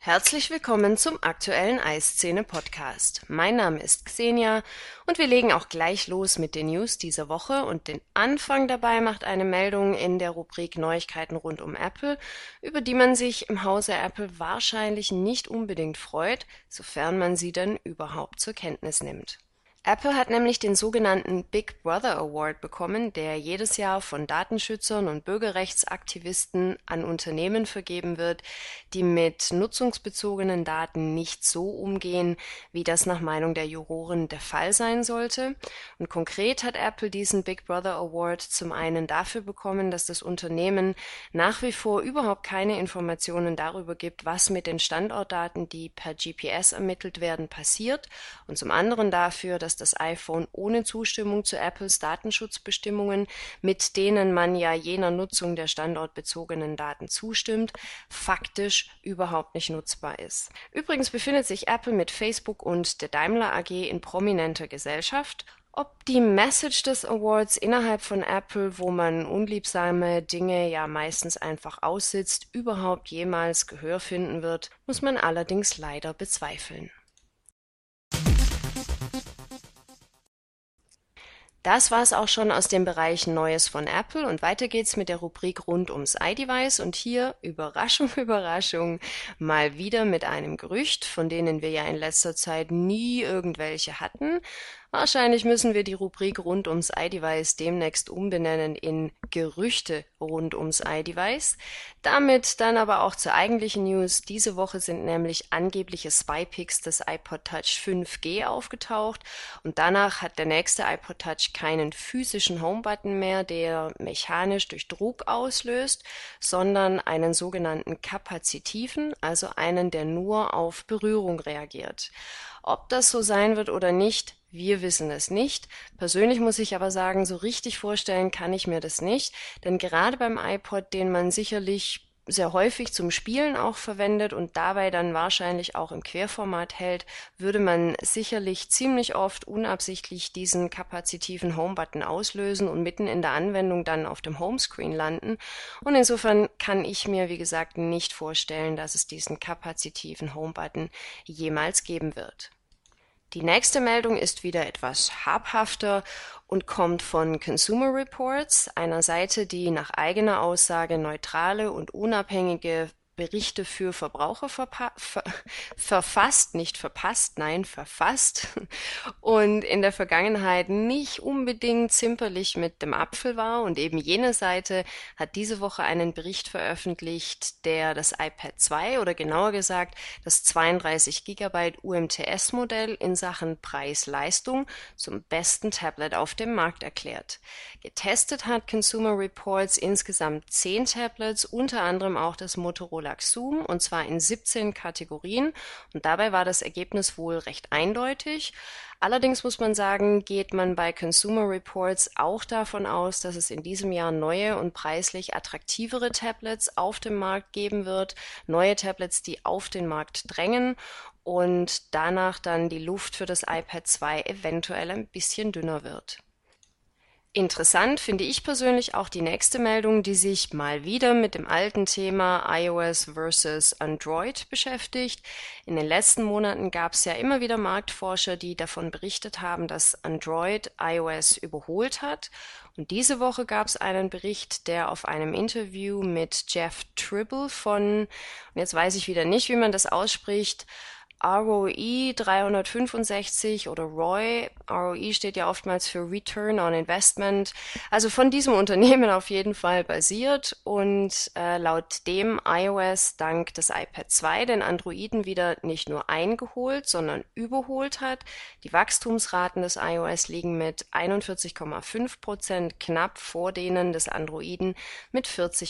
Herzlich willkommen zum aktuellen Eiszene-Podcast. Mein Name ist Xenia und wir legen auch gleich los mit den News dieser Woche und den Anfang dabei macht eine Meldung in der Rubrik Neuigkeiten rund um Apple, über die man sich im Hause Apple wahrscheinlich nicht unbedingt freut, sofern man sie denn überhaupt zur Kenntnis nimmt. Apple hat nämlich den sogenannten Big Brother Award bekommen, der jedes Jahr von Datenschützern und Bürgerrechtsaktivisten an Unternehmen vergeben wird, die mit nutzungsbezogenen Daten nicht so umgehen, wie das nach Meinung der Juroren der Fall sein sollte. Und konkret hat Apple diesen Big Brother Award zum einen dafür bekommen, dass das Unternehmen nach wie vor überhaupt keine Informationen darüber gibt, was mit den Standortdaten, die per GPS ermittelt werden, passiert, und zum anderen dafür, dass das iPhone ohne Zustimmung zu Apples Datenschutzbestimmungen, mit denen man ja jener Nutzung der standortbezogenen Daten zustimmt, faktisch überhaupt nicht nutzbar ist. Übrigens befindet sich Apple mit Facebook und der Daimler AG in prominenter Gesellschaft. Ob die Message des Awards innerhalb von Apple, wo man unliebsame Dinge ja meistens einfach aussitzt, überhaupt jemals Gehör finden wird, muss man allerdings leider bezweifeln. Das war es auch schon aus dem Bereich Neues von Apple und weiter geht's mit der Rubrik rund ums iDevice und hier, Überraschung, Überraschung, mal wieder mit einem Gerücht, von denen wir ja in letzter Zeit nie irgendwelche hatten. Wahrscheinlich müssen wir die Rubrik rund ums iDevice demnächst umbenennen in Gerüchte rund ums iDevice. Damit dann aber auch zur eigentlichen News. Diese Woche sind nämlich angebliche Spy-Pics des iPod Touch 5G aufgetaucht und danach hat der nächste iPod Touch keinen physischen Home-Button mehr, der mechanisch durch Druck auslöst, sondern einen sogenannten kapazitiven, also einen, der nur auf Berührung reagiert. Ob das so sein wird oder nicht, wir wissen es nicht. Persönlich muss ich aber sagen, so richtig vorstellen kann ich mir das nicht, denn gerade beim iPod, den man sicherlich sehr häufig zum Spielen auch verwendet und dabei dann wahrscheinlich auch im Querformat hält, würde man sicherlich ziemlich oft unabsichtlich diesen kapazitiven Home-Button auslösen und mitten in der Anwendung dann auf dem Homescreen landen. Und insofern kann ich mir, wie gesagt, nicht vorstellen, dass es diesen kapazitiven Home-Button jemals geben wird. Die nächste Meldung ist wieder etwas habhafter und kommt von Consumer Reports, einer Seite, die nach eigener Aussage neutrale und unabhängige Berichte für Verbraucher verfasst, nicht verpasst, nein, verfasst und in der Vergangenheit nicht unbedingt zimperlich mit dem Apfel war. Und eben jene Seite hat diese Woche einen Bericht veröffentlicht, der das iPad 2 oder genauer gesagt das 32 GB UMTS-Modell in Sachen Preis-Leistung zum besten Tablet auf dem Markt erklärt. Getestet hat Consumer Reports insgesamt 10 Tablets, unter anderem auch das Motorola Xoom, und zwar in 17 Kategorien. Und dabei war das Ergebnis wohl recht eindeutig. Allerdings muss man sagen, geht man bei Consumer Reports auch davon aus, dass es in diesem Jahr neue und preislich attraktivere Tablets auf dem Markt geben wird. Neue Tablets, die auf den Markt drängen und danach dann die Luft für das iPad 2 eventuell ein bisschen dünner wird. Interessant finde ich persönlich auch die nächste Meldung, die sich mal wieder mit dem alten Thema iOS versus Android beschäftigt. In den letzten Monaten gab es ja immer wieder Marktforscher, die davon berichtet haben, dass Android iOS überholt hat. Und diese Woche gab es einen Bericht, der auf einem Interview mit Jeff Tribble von, und jetzt weiß ich wieder nicht, wie man das ausspricht, ROE 365 oder ROI. ROE steht ja oftmals für Return on Investment. Also von diesem Unternehmen auf jeden Fall basiert und laut dem iOS dank des iPad 2 den Androiden wieder nicht nur eingeholt, sondern überholt hat. Die Wachstumsraten des iOS liegen mit 41,5% knapp vor denen des Androiden mit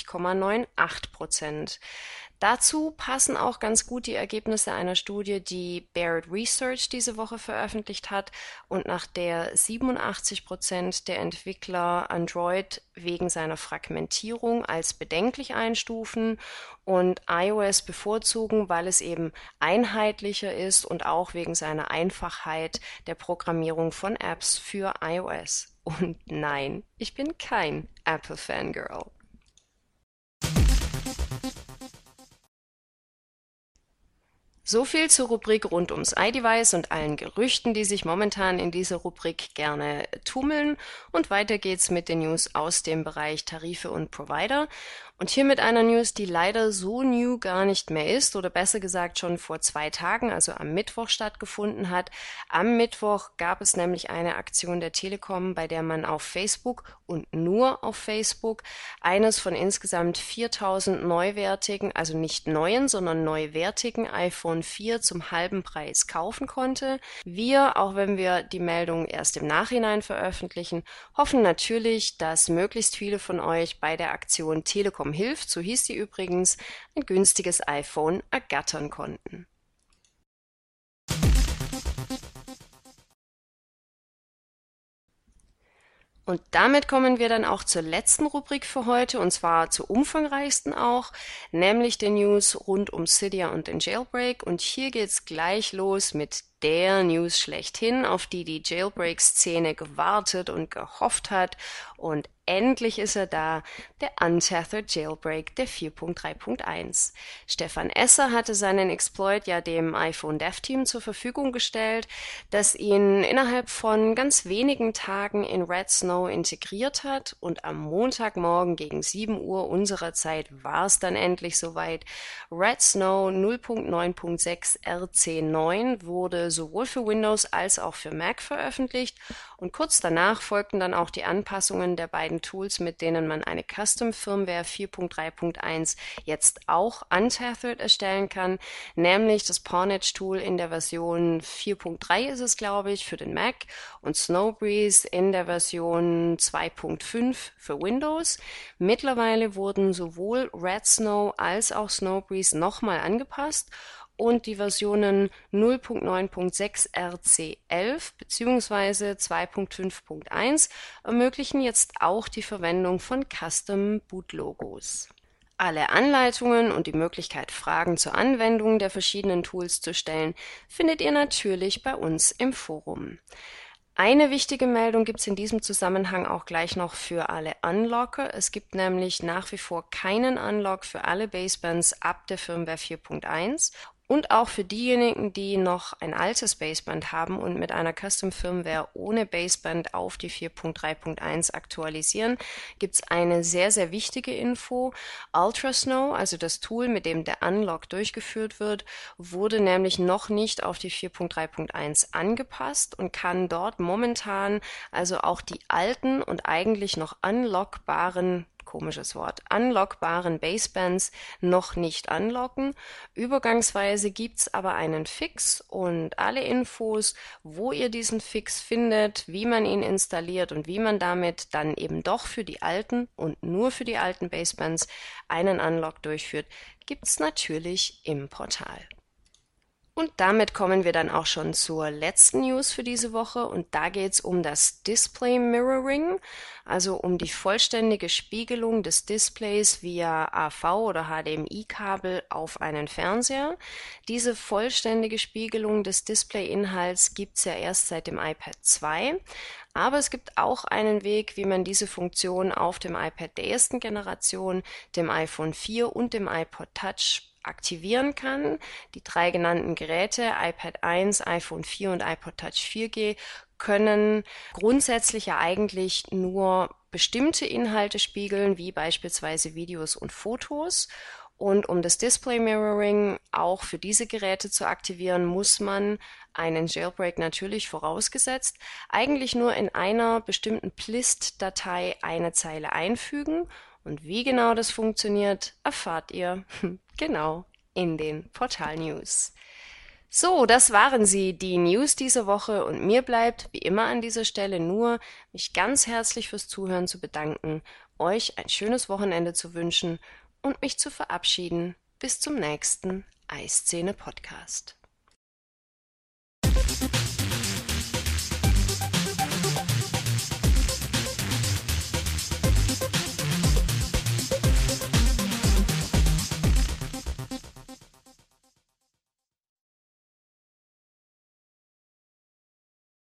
40,98%. Dazu passen auch ganz gut die Ergebnisse einer Studie, die Barrett Research diese Woche veröffentlicht hat und nach der 87% der Entwickler Android wegen seiner Fragmentierung als bedenklich einstufen und iOS bevorzugen, weil es eben einheitlicher ist und auch wegen seiner Einfachheit der Programmierung von Apps für iOS. Und nein, ich bin kein Apple-Fangirl. So viel zur Rubrik rund ums iDevice und allen Gerüchten, die sich momentan in dieser Rubrik gerne tummeln. Und weiter geht's mit den News aus dem Bereich Tarife und Provider. Und hier mit einer News, die leider so new gar nicht mehr ist, oder besser gesagt schon vor 2 Tagen, also am Mittwoch stattgefunden hat. Am Mittwoch gab es nämlich eine Aktion der Telekom, bei der man auf Facebook und nur auf Facebook eines von insgesamt 4000 neuwertigen, also nicht neuen, sondern neuwertigen iPhone 4 zum halben Preis kaufen konnte. Wir, auch wenn wir die Meldung erst im Nachhinein veröffentlichen, hoffen natürlich, dass möglichst viele von euch bei der Aktion Telekom hilft, so hieß die übrigens, ein günstiges iPhone ergattern konnten. Und damit kommen wir dann auch zur letzten Rubrik für heute, und zwar zur umfangreichsten auch, nämlich den News rund um Cydia und den Jailbreak. Und hier geht's gleich los mit der News schlechthin, auf die die Jailbreak-Szene gewartet und gehofft hat. Und endlich ist er da, der Untethered Jailbreak der 4.3.1. Stefan Esser hatte seinen Exploit ja dem iPhone Dev Team zur Verfügung gestellt, das ihn innerhalb von ganz wenigen Tagen in Red Snow integriert hat, und am Montagmorgen gegen 7 Uhr unserer Zeit war es dann endlich soweit. Red Snow 0.9.6 RC9 wurde sowohl für Windows als auch für Mac veröffentlicht, und kurz danach folgten dann auch die Anpassungen der beiden Tools, mit denen man eine Custom-Firmware 4.3.1 jetzt auch untethered erstellen kann, nämlich das Pornage-Tool in der Version 4.3 ist es, glaube ich, für den Mac, und Snowbreeze in der Version 2.5 für Windows. Mittlerweile wurden sowohl Red Snow als auch Snowbreeze nochmal angepasst, und die Versionen 0.9.6 RC11 bzw. 2.5.1 ermöglichen jetzt auch die Verwendung von Custom Boot-Logos. Alle Anleitungen und die Möglichkeit, Fragen zur Anwendung der verschiedenen Tools zu stellen, findet ihr natürlich bei uns im Forum. Eine wichtige Meldung gibt es in diesem Zusammenhang auch gleich noch für alle Unlocker. Es gibt nämlich nach wie vor keinen Unlock für alle Basebands ab der Firmware 4.1. Und auch für diejenigen, die noch ein altes Baseband haben und mit einer Custom-Firmware ohne Baseband auf die 4.3.1 aktualisieren, gibt's eine sehr, sehr wichtige Info. Ultrasnow, also das Tool, mit dem der Unlock durchgeführt wird, wurde nämlich noch nicht auf die 4.3.1 angepasst und kann dort momentan also auch die alten und eigentlich noch unlockbaren, komisches Wort, unlockbaren Basebands noch nicht unlocken. Übergangsweise gibt's aber einen Fix, und alle Infos, wo ihr diesen Fix findet, wie man ihn installiert und wie man damit dann eben doch für die alten und nur für die alten Basebands einen Unlock durchführt, gibt's natürlich im Portal. Und damit kommen wir dann auch schon zur letzten News für diese Woche, und da geht's um das Display Mirroring, also um die vollständige Spiegelung des Displays via AV oder HDMI-Kabel auf einen Fernseher. Diese vollständige Spiegelung des Display-Inhalts gibt's ja erst seit dem iPad 2. Aber es gibt auch einen Weg, wie man diese Funktion auf dem iPad der ersten Generation, dem iPhone 4 und dem iPod Touch aktivieren kann. Die 3 genannten Geräte, iPad 1, iPhone 4 und iPod Touch 4G, können grundsätzlich ja eigentlich nur bestimmte Inhalte spiegeln, wie beispielsweise Videos und Fotos. Und um das Display Mirroring auch für diese Geräte zu aktivieren, muss man einen Jailbreak natürlich vorausgesetzt eigentlich nur in einer bestimmten Plist-Datei eine Zeile einfügen. Und wie genau das funktioniert, erfahrt ihr genau in den Portal-News. So, das waren sie, die News diese Woche, und mir bleibt wie immer an dieser Stelle nur, mich ganz herzlich fürs Zuhören zu bedanken, euch ein schönes Wochenende zu wünschen und mich zu verabschieden. Bis zum nächsten Eiszene Podcast.